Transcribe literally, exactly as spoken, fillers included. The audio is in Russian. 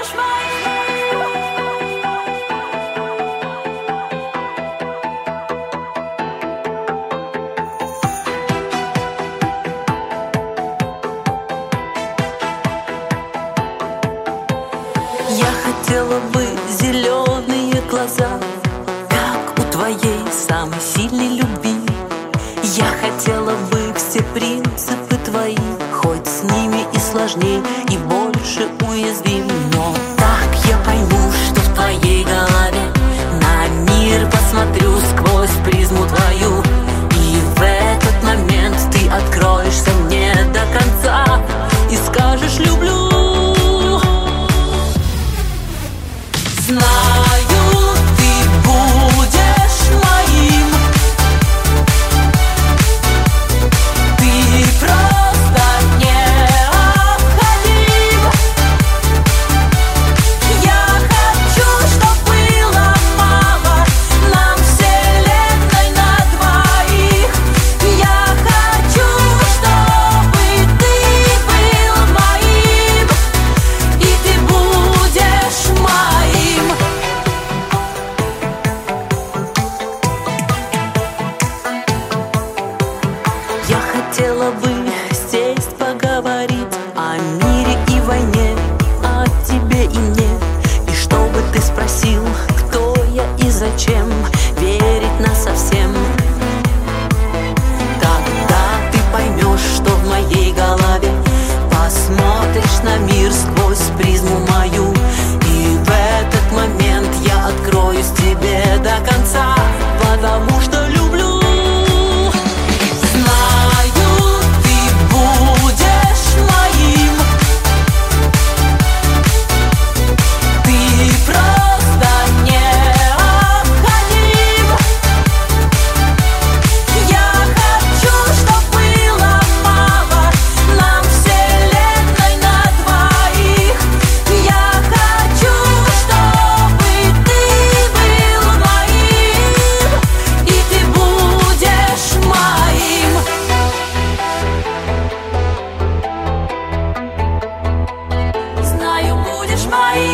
будешь моим. Я хотела бы зеленые глаза, как у твоей самой сильной любви. Я хотела бы все принципы твои, хоть с ними и сложней, и больше уязвим. Но так я пойму, что в твоей голове на мир посмотрю сквозь призму твою. И в этот момент ты откроешься мне до конца и скажешь «люблю». Знаю, ты будешь моим. Ты просто необходим. Я хочу, чтоб было мало нам вселенной на двоих. Я хочу, чтобы ты был моим, и ты будешь моим. Я хотела бы сесть, поговорить о мире и войне, о тебе и мне. И чтобы ты спросил, кто я и зачем, верить насовсем. Тогда ты поймешь, что в моей голове посмотришь на мир сквозь призму мою. И в этот момент я откроюсь тебе до конца, потому что люблю. Знаю, ты будешь моим. Ты просто необходим. Я хочу, чтоб было мало нам вселенной на двоих. Я хочу, чтобы ты был моим, и ты будешь моим. Знаю, будешь моим.